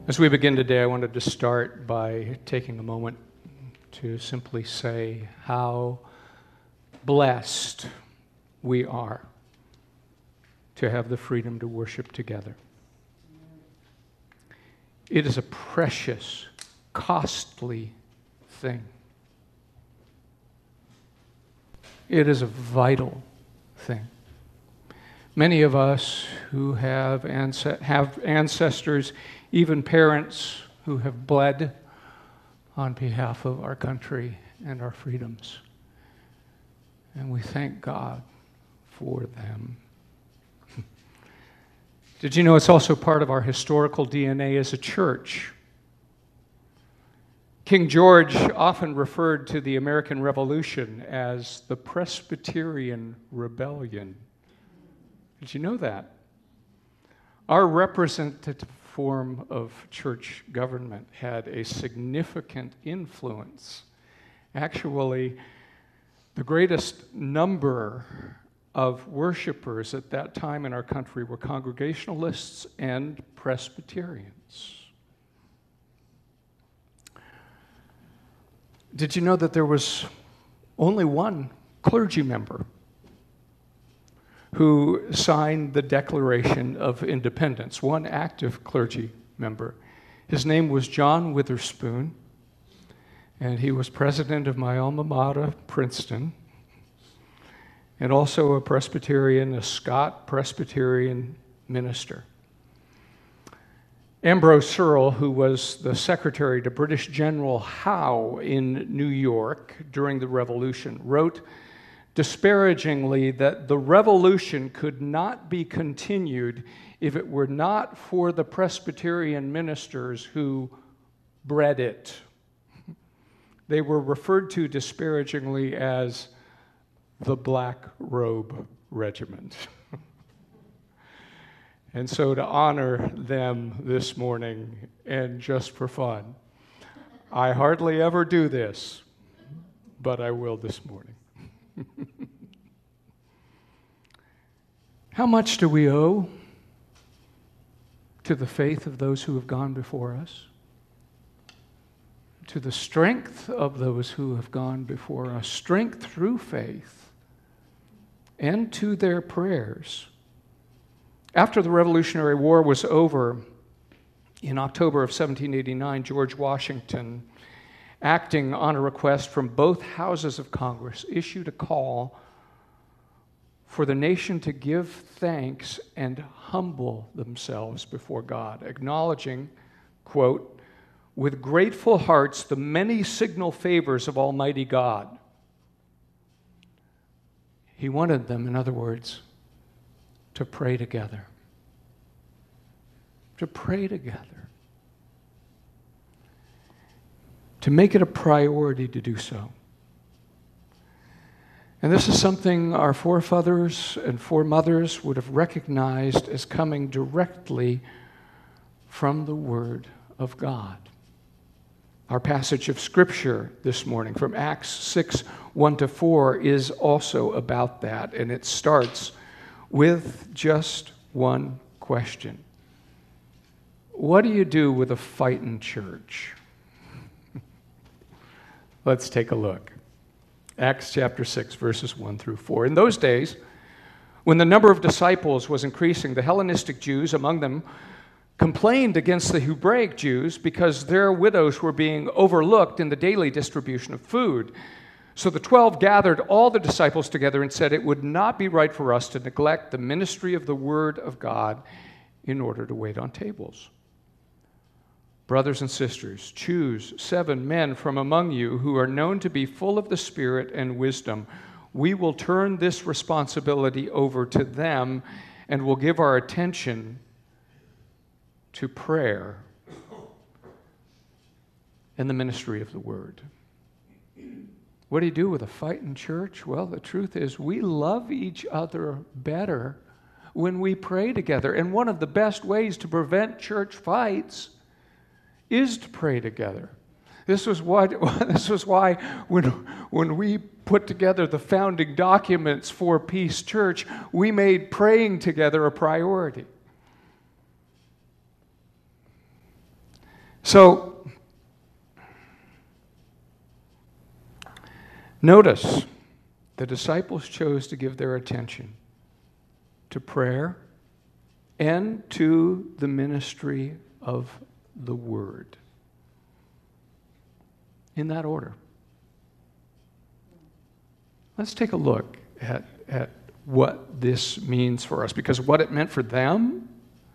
As we begin today, I wanted to start by taking a moment to simply say how blessed we are to have the freedom to worship together. It is a precious, costly thing. It is a vital thing. Many of us who have ancestors, even parents who have bled on behalf of our country and our freedoms. And we thank God for them. Did you know it's also part of our historical DNA as a church? King George often referred to the American Revolution as the Presbyterian Rebellion. Did you know that? Our representative form of church government had a significant influence. Actually, the greatest number of worshipers at that time in our country were Congregationalists and Presbyterians. Did you know that there was only one clergy member who signed the Declaration of Independence, one active clergy member? His name was John Witherspoon, and he was president of my alma mater, Princeton, and also a Presbyterian, a Scott Presbyterian minister. Ambrose Searle, who was the secretary to British General Howe in New York during the Revolution, wrote disparagingly that the revolution could not be continued if it were not for the Presbyterian ministers who bred it. They were referred to disparagingly as the Black Robe Regiment. And so to honor them this morning, and just for fun, I hardly ever do this, but I will this morning. How much do we owe to the faith of those who have gone before us? To the strength of those who have gone before us, strength through faith, and to their prayers. After the Revolutionary War was over, in October of 1789, George Washington, acting on a request from both houses of Congress, issued a call for the nation to give thanks and humble themselves before God, acknowledging, quote, with grateful hearts the many signal favors of Almighty God. He wanted them, in other words, to pray together. To pray together. To make it a priority to do so. And this is something our forefathers and foremothers would have recognized as coming directly from the Word of God. Our passage of Scripture this morning from Acts 6, 1-4 is also about that, and it starts with just one question. What do you do with a fighting church? Let's take a look. Acts chapter 6, verses 1-4. In those days, when the number of disciples was increasing, the Hellenistic Jews among them complained against the Hebraic Jews because their widows were being overlooked in the daily distribution of food. So the 12 gathered all the disciples together and said, it would not be right for us to neglect the ministry of the Word of God in order to wait on tables. Brothers and sisters, choose 7 men from among you who are known to be full of the Spirit and wisdom. We will turn this responsibility over to them and will give our attention to prayer and the ministry of the Word. What do you do with a fighting church? Well, the truth is we love each other better when we pray together. And one of the best ways to prevent church fights is to pray together. This was why when we put together the founding documents for Peace Church, we made praying together a priority. So, notice the disciples chose to give their attention to prayer and to the ministry of the Word. In that order. Let's take a look at what this means for us, because what it meant for them,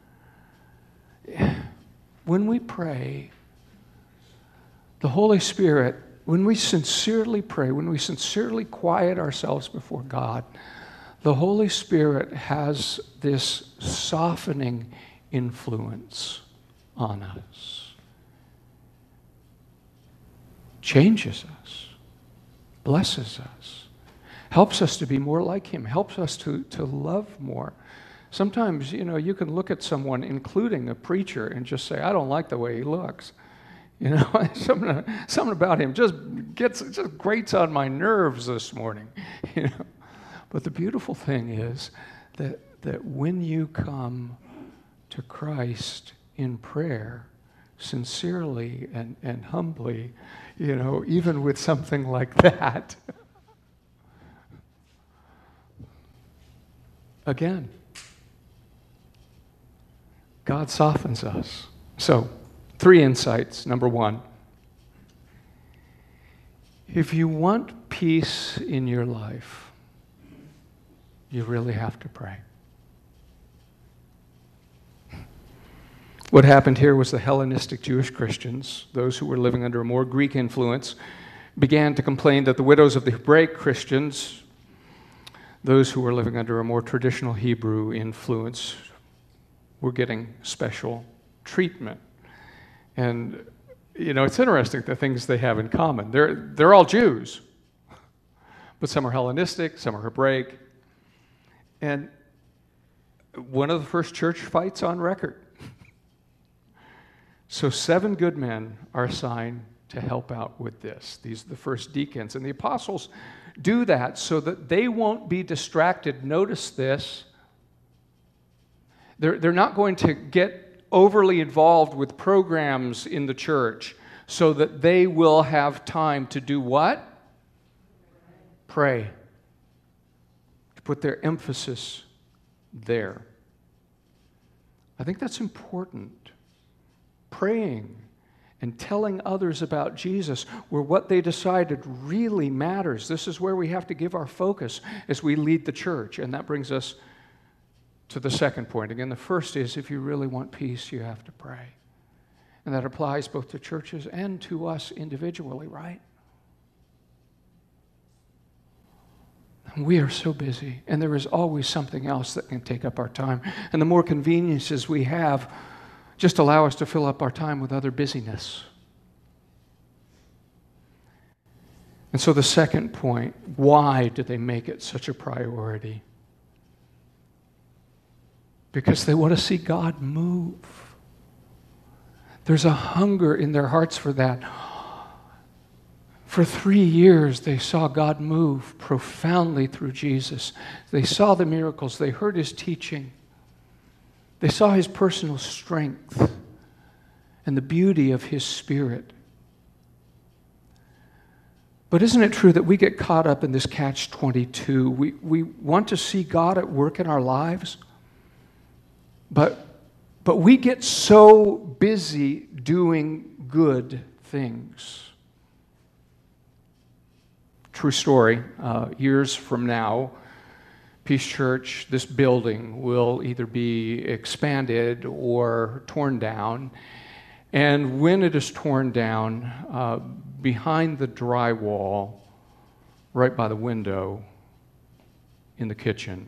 when we pray, the Holy Spirit, when we sincerely pray, when we sincerely quiet ourselves before God, the Holy Spirit has this softening influence on us. Changes us, blesses us, helps us to be more like Him, helps us to love more. Sometimes, you can look at someone, including a preacher, and just say, I don't like the way he looks. Something about him just grates on my nerves this morning. But the beautiful thing is that when you come to Christ in prayer, sincerely and humbly, even with something like that, again, God softens us. So, 3 insights. Number 1, if you want peace in your life, you really have to pray. What happened here was the Hellenistic Jewish Christians, those who were living under a more Greek influence, began to complain that the widows of the Hebraic Christians, those who were living under a more traditional Hebrew influence, were getting special treatment. And, it's interesting the things they have in common. They're all Jews, but some are Hellenistic, some are Hebraic. And one of the first church fights on record. So 7 good men are assigned to help out with this. These are the first deacons. And the apostles do that so that they won't be distracted. Notice this. They're not going to get overly involved with programs in the church so that they will have time to do what? Pray. To put their emphasis there. I think that's important. Praying and telling others about Jesus, where what they decided really matters. This is where we have to give our focus as we lead the church. And that brings us to the second point. Again, the first is, if you really want peace, you have to pray. And that applies both to churches and to us individually, right? We are so busy, and there is always something else that can take up our time. And the more conveniences we have, just allow us to fill up our time with other busyness. And so the second point, why did they make it such a priority? Because they want to see God move. There's a hunger in their hearts for that. For 3 years, they saw God move profoundly through Jesus. They saw the miracles. They heard His teaching. They saw His personal strength and the beauty of His Spirit. But isn't it true that we get caught up in this catch-22? We want to see God at work in our lives, but we get so busy doing good things. True story. Years from now, Peace Church, this building, will either be expanded or torn down. And when it is torn down, behind the drywall, right by the window in the kitchen,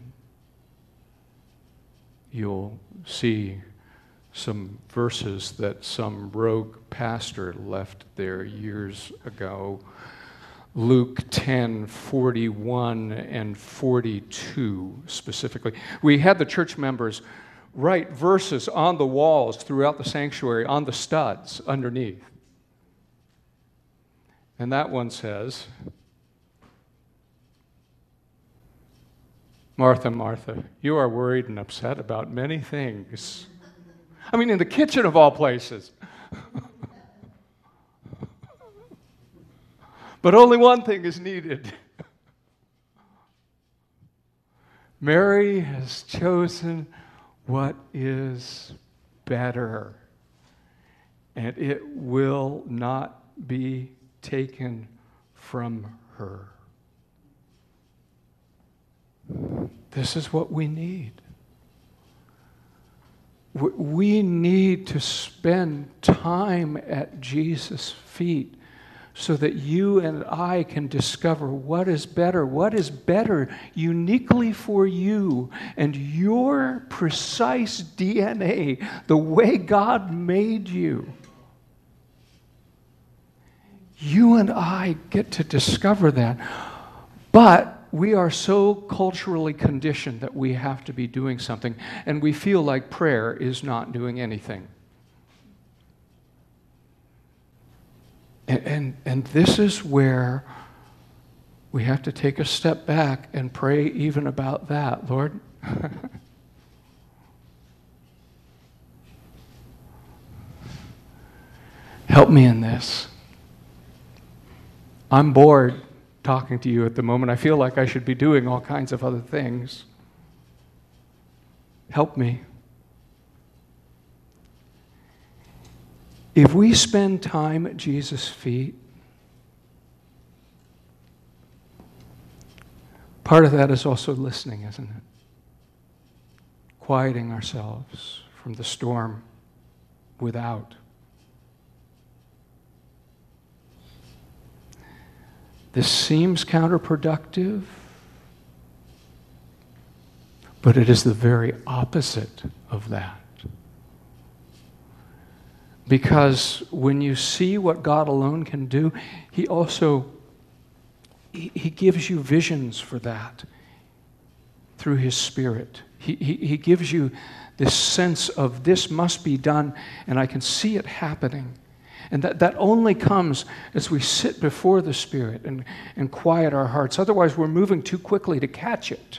you'll see some verses that some rogue pastor left there years ago. Luke 10:41 and 42 specifically. We had the church members write verses on the walls throughout the sanctuary, on the studs underneath. And that one says, Martha, Martha, you are worried and upset about many things. I mean, in the kitchen of all places. But only one thing is needed. Mary has chosen what is better, and it will not be taken from her. This is what we need. We need to spend time at Jesus' feet so that you and I can discover what is better uniquely for you and your precise DNA, the way God made you. You and I get to discover that. But we are so culturally conditioned that we have to be doing something, and we feel like prayer is not doing anything. And this is where we have to take a step back and pray even about that. Lord, help me in this. I'm bored talking to you at the moment. I feel like I should be doing all kinds of other things. Help me. If we spend time at Jesus' feet, part of that is also listening, isn't it? Quieting ourselves from the storm without. This seems counterproductive, but it is the very opposite of that. Because when you see what God alone can do, He also He gives you visions for that through His Spirit. He gives you this sense of this must be done, and I can see it happening. And that only comes as we sit before the Spirit and quiet our hearts. Otherwise, we're moving too quickly to catch it.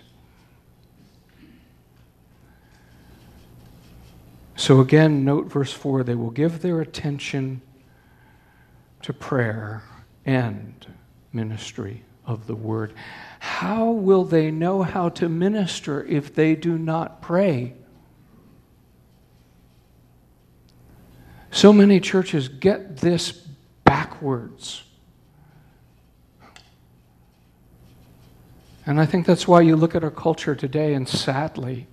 So again, note verse 4, they will give their attention to prayer and ministry of the word. How will they know how to minister if they do not pray? So many churches get this backwards. And I think that's why you look at our culture today and sadly,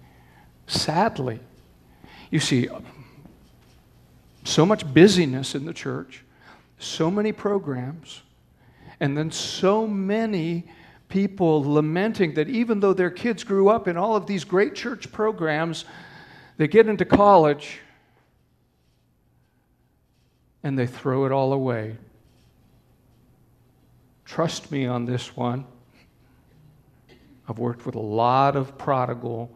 you see so much busyness in the church, so many programs, and then so many people lamenting that even though their kids grew up in all of these great church programs, they get into college and they throw it all away. Trust me on this one. I've worked with a lot of prodigal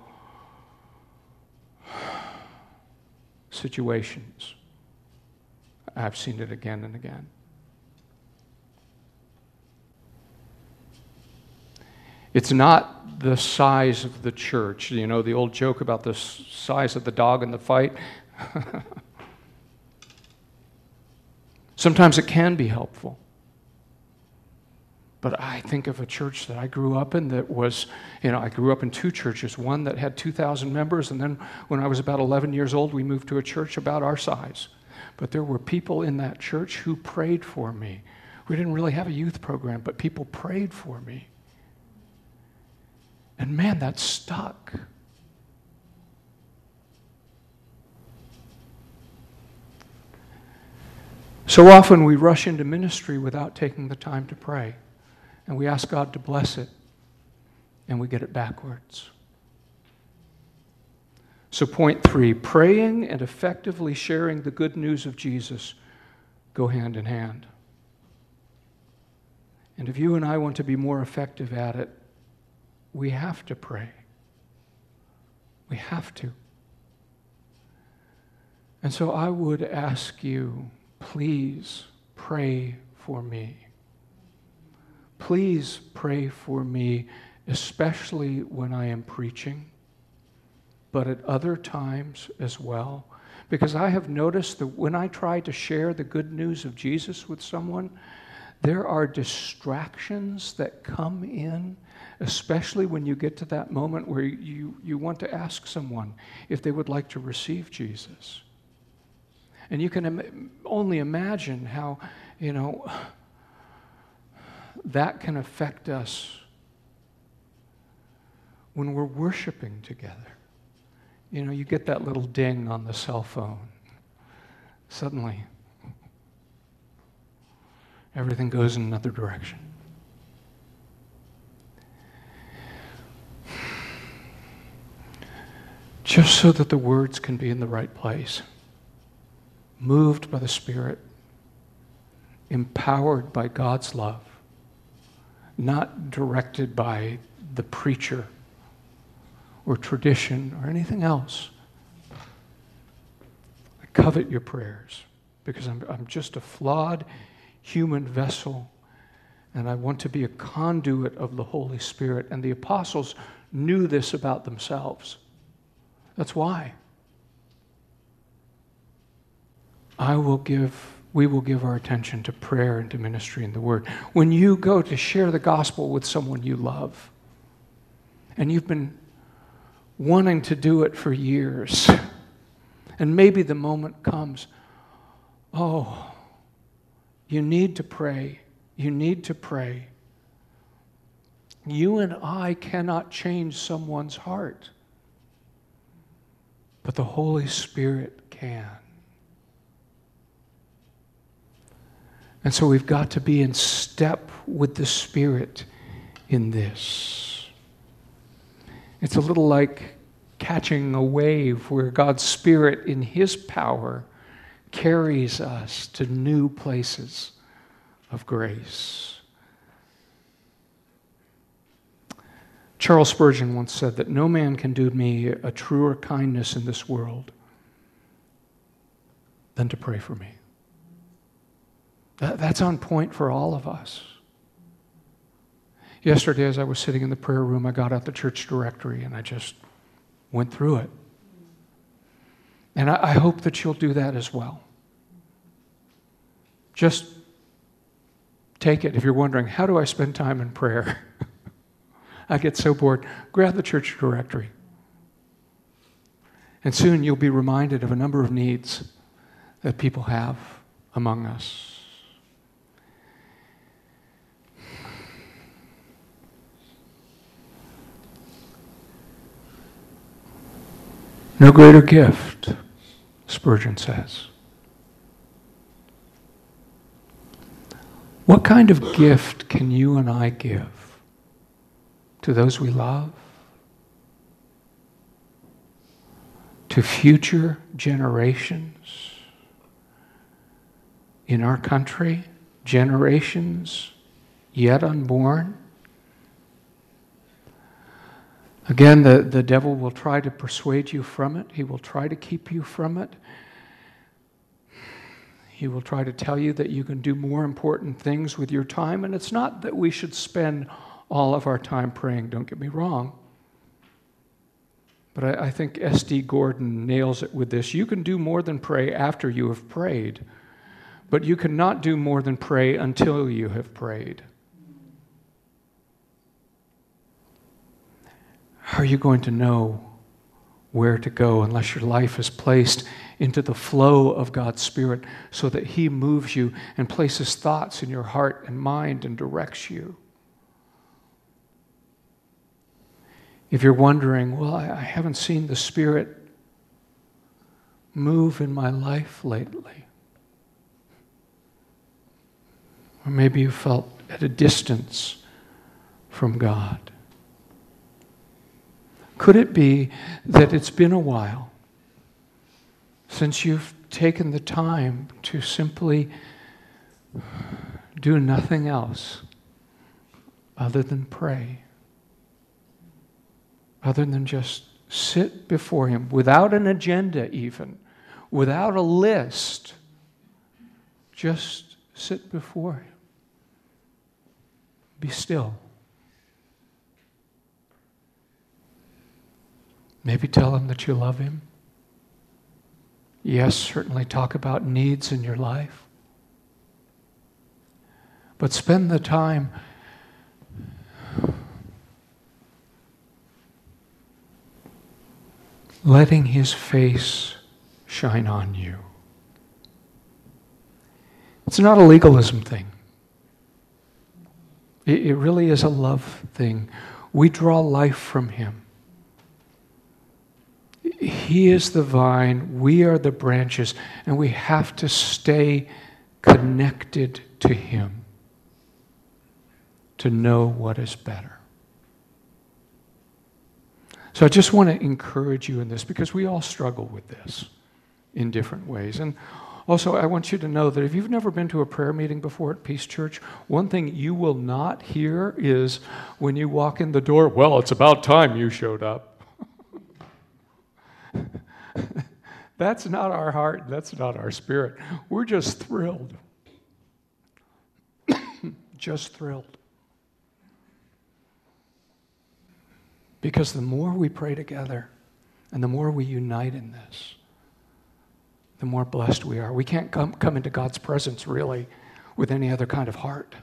situations. I've seen it again and again. It's not the size of the church. You know, the old joke about the size of the dog in the fight. Sometimes it can be helpful. But I think of a church that I grew up in that was, I grew up in two churches, one that had 2,000 members, and then when I was about 11 years old, we moved to a church about our size. But there were people in that church who prayed for me. We didn't really have a youth program, but people prayed for me. And man, that stuck. So often we rush into ministry without taking the time to pray. And we ask God to bless it, and we get it backwards. So point 3, praying and effectively sharing the good news of Jesus go hand in hand. And if you and I want to be more effective at it, we have to pray. We have to. And so I would ask you, please pray for me. Please pray for me, especially when I am preaching, but at other times as well. Because I have noticed that when I try to share the good news of Jesus with someone, there are distractions that come in, especially when you get to that moment where you want to ask someone if they would like to receive Jesus. And you can only imagine how, that can affect us when we're worshiping together. You get that little ding on the cell phone. Suddenly, everything goes in another direction. Just so that the words can be in the right place. Moved by the Spirit, empowered by God's love, not directed by the preacher or tradition or anything else. I covet your prayers because I'm just a flawed human vessel, and I want to be a conduit of the Holy Spirit. And the apostles knew this about themselves. That's why. We will give our attention to prayer and to ministry and the Word. When you go to share the gospel with someone you love, and you've been wanting to do it for years, and maybe the moment comes, you need to pray. You need to pray. You and I cannot change someone's heart, but the Holy Spirit can. And so we've got to be in step with the Spirit in this. It's a little like catching a wave where God's Spirit in His power carries us to new places of grace. Charles Spurgeon once said that no man can do me a truer kindness in this world than to pray for me. That's on point for all of us. Yesterday, as I was sitting in the prayer room, I got out the church directory and I just went through it. And I hope that you'll do that as well. Just take it. If you're wondering, how do I spend time in prayer? I get so bored. Grab the church directory. And soon you'll be reminded of a number of needs that people have among us. No greater gift, Spurgeon says. What kind of gift can you and I give to those we love? To future generations in our country, generations yet unborn? Again, the devil will try to persuade you from it. He will try to keep you from it. He will try to tell you that you can do more important things with your time. And it's not that we should spend all of our time praying, don't get me wrong. But I think S.D. Gordon nails it with this. You can do more than pray after you have prayed, but you cannot do more than pray until you have prayed. How are you going to know where to go unless your life is placed into the flow of God's Spirit so that He moves you and places thoughts in your heart and mind and directs you? If you're wondering, well, I haven't seen the Spirit move in my life lately, or maybe you felt at a distance from God. Could it be that it's been a while since you've taken the time to simply do nothing else other than pray? Other than just sit before Him without an agenda even, without a list. Just sit before Him. Be still. Maybe tell Him that you love Him. Yes, certainly talk about needs in your life. but spend the time letting His face shine on you. It's not a legalism thing. It really is a love thing. We draw life from Him. He is the vine, we are the branches, and we have to stay connected to Him to know what is better. So I just want to encourage you in this, because we all struggle with this in different ways. And also, I want you to know that if you've never been to a prayer meeting before at Peace Church, one thing you will not hear is when you walk in the door, "Well, it's about time you showed up." That's not our heart. That's not our spirit. We're just thrilled. Just thrilled. Because the more we pray together and the more we unite in this, the more blessed we are. We can't come into God's presence really with any other kind of heart.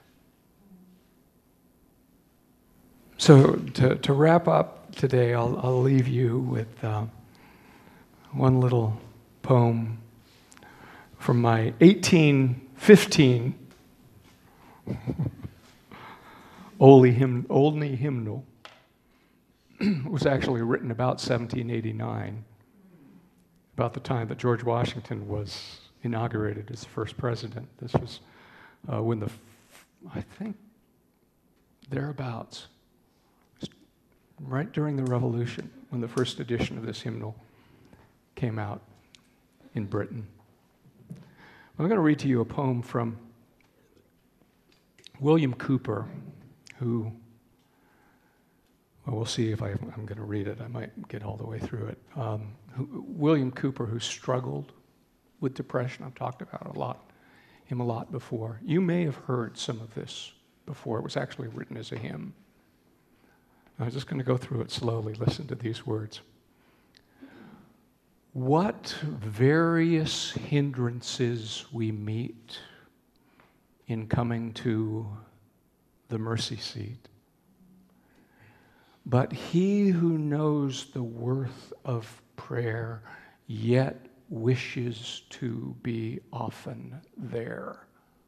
So to wrap up today, I'll leave you with one little poem from my 1815 Olney hymnal. It was actually written about 1789, about the time that George Washington was inaugurated as the first president. This was when I think, thereabouts, right during the Revolution, when the first edition of this hymnal came out in Britain. I'm going to read to you a poem from William Cooper, who, well, we'll see if I'm going to read it. I might get all the way through it. William Cooper, who struggled with depression. I've talked about him a lot before. You may have heard some of this before. It was actually written as a hymn. I'm just going to go through it slowly. Listen to these words. What various hindrances we meet in coming to the mercy seat. But he who knows the worth of prayer yet wishes to be often there.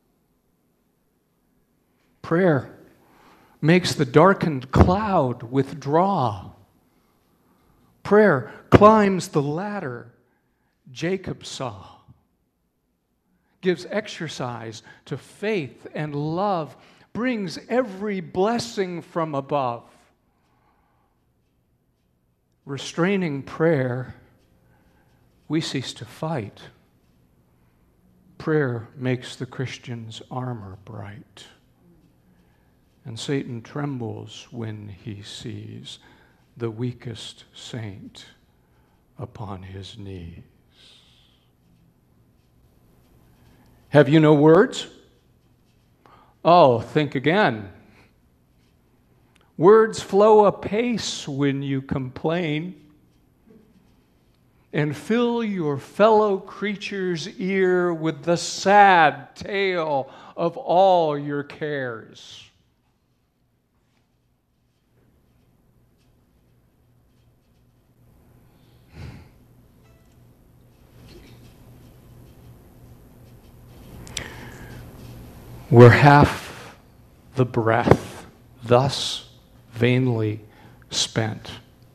Prayer makes the darkened cloud withdraw. Prayer climbs the ladder Jacob saw, gives exercise to faith and love, brings every blessing from above. Restraining prayer, we cease to fight. Prayer makes the Christian's armor bright, and Satan trembles when he sees the weakest saint upon his knees. Have you no words? Oh, think again. Words flow apace when you complain and fill your fellow creature's ear with the sad tale of all your cares. We're half the breath thus vainly spent.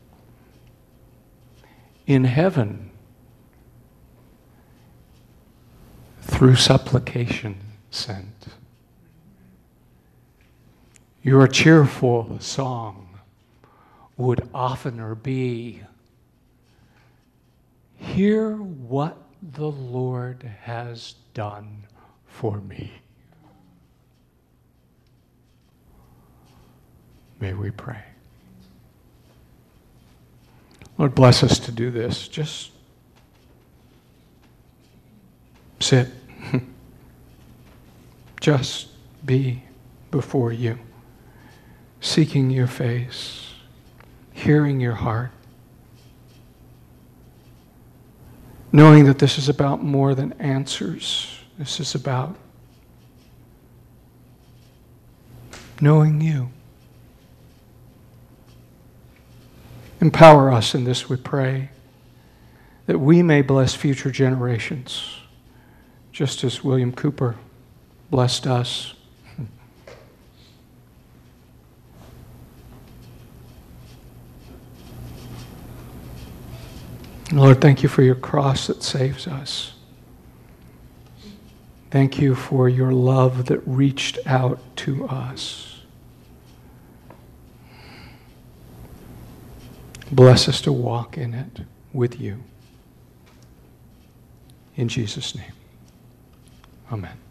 In heaven, through supplication sent, your cheerful song would oftener be, hear what the Lord has done for me. May we pray. Lord, bless us to do this. Just sit. Just be before you, seeking your face, hearing your heart, knowing that this is about more than answers. This is about knowing you. Empower us in this, we pray, that we may bless future generations, just as William Cooper blessed us. Lord, thank you for your cross that saves us. Thank you for your love that reached out to us. Bless us to walk in it with you. In Jesus' name, amen.